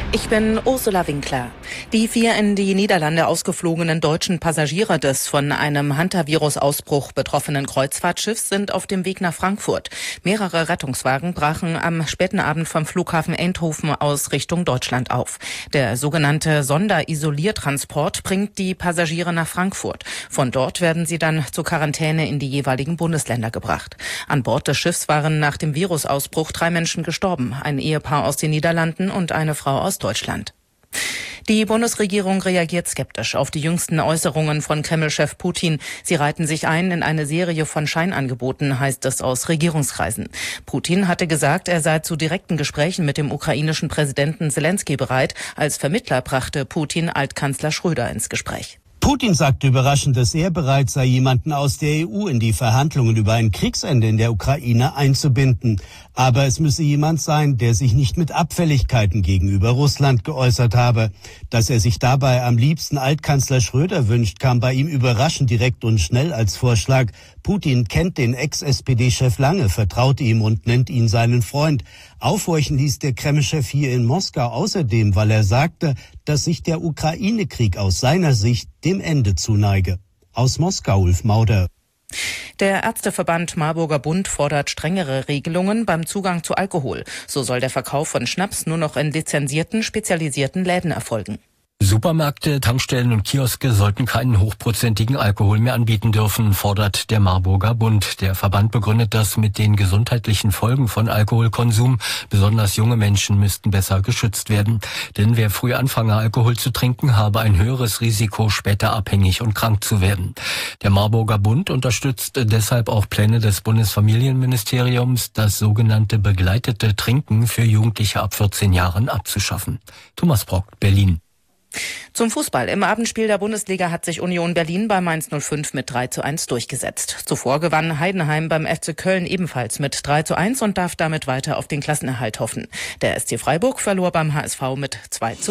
Ich bin Ursula Winkler. Die 4 in die Niederlande ausgeflogenen deutschen Passagiere des von einem Hantavirus-Ausbruch betroffenen Kreuzfahrtschiffs sind auf dem Weg nach Frankfurt. Mehrere Rettungswagen brachen am späten Abend vom Flughafen Eindhoven aus Richtung Deutschland auf. Der sogenannte Sonderisoliertransport bringt die Passagiere nach Frankfurt. Von dort werden sie dann zur Quarantäne in die jeweiligen Bundesländer gebracht. An Bord des Schiffs waren nach dem Virusausbruch 3 Menschen gestorben, ein Ehepaar aus den Niederlanden und eine Frau aus Deutschland. Die Bundesregierung reagiert skeptisch auf die jüngsten Äußerungen von Kreml-Chef Putin. Sie reihten sich ein in eine Serie von Scheinangeboten, heißt es aus Regierungskreisen. Putin hatte gesagt, er sei zu direkten Gesprächen mit dem ukrainischen Präsidenten Selenskyj bereit. Als Vermittler brachte Putin Altkanzler Schröder ins Gespräch. Putin sagte überraschend, dass er bereit sei, jemanden aus der EU in die Verhandlungen über ein Kriegsende in der Ukraine einzubinden. Aber es müsse jemand sein, der sich nicht mit Abfälligkeiten gegenüber Russland geäußert habe. Dass er sich dabei am liebsten Altkanzler Schröder wünscht, kam bei ihm überraschend direkt und schnell als Vorschlag. Putin kennt den Ex-SPD-Chef lange, vertraute ihm und nennt ihn seinen Freund. Aufhorchen ließ der Kreml-Chef hier in Moskau außerdem, weil er sagte, dass sich der Ukraine-Krieg aus seiner Sicht dem Ende zuneige. Aus Moskau, Ulf Mauder. Der Ärzteverband Marburger Bund fordert strengere Regelungen beim Zugang zu Alkohol. So soll der Verkauf von Schnaps nur noch in lizenzierten, spezialisierten Läden erfolgen. Supermärkte, Tankstellen und Kioske sollten keinen hochprozentigen Alkohol mehr anbieten dürfen, fordert der Marburger Bund. Der Verband begründet das mit den gesundheitlichen Folgen von Alkoholkonsum. Besonders junge Menschen müssten besser geschützt werden. Denn wer früh anfange, Alkohol zu trinken, habe ein höheres Risiko, später abhängig und krank zu werden. Der Marburger Bund unterstützt deshalb auch Pläne des Bundesfamilienministeriums, das sogenannte begleitete Trinken für Jugendliche ab 14 Jahren abzuschaffen. Thomas Brock, Berlin. Zum Fußball. Im Abendspiel der Bundesliga hat sich Union Berlin bei Mainz 05 mit 3:1 durchgesetzt. Zuvor gewann Heidenheim beim FC Köln ebenfalls mit 3:1 und darf damit weiter auf den Klassenerhalt hoffen. Der SC Freiburg verlor beim HSV mit 2:2.